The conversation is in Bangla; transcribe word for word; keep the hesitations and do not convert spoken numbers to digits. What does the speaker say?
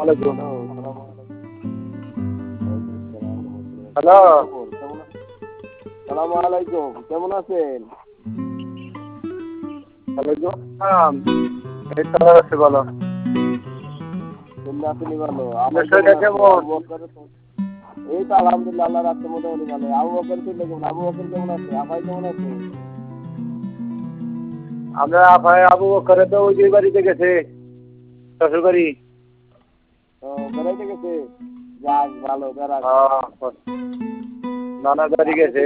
আলাইকুম। হ্যালো, সালামু আলাইকুম, কেমন আছেন? ওয়ালাইকুম আসসালাম। এই তো আছি ভালো। কেমন আছেন? ভালো। আপনার শরীরটা কেমন? এই তো আলহামদুলিল্লাহ, আল্লাহ রাখছে মোটামুটি ভালো। আবু বকর শরীরটা কেমন? আবু বকর কেমন আছে? আপাই কেমন আছে? আমরা আপায় আবু বকরে তো ওই যে বাড়িতে গেছে শ্বশুর বাড়ি। ও বেড়াইতে গেছে? যাক ভালো, বেড়াক। নানা বাড়ি গেছে।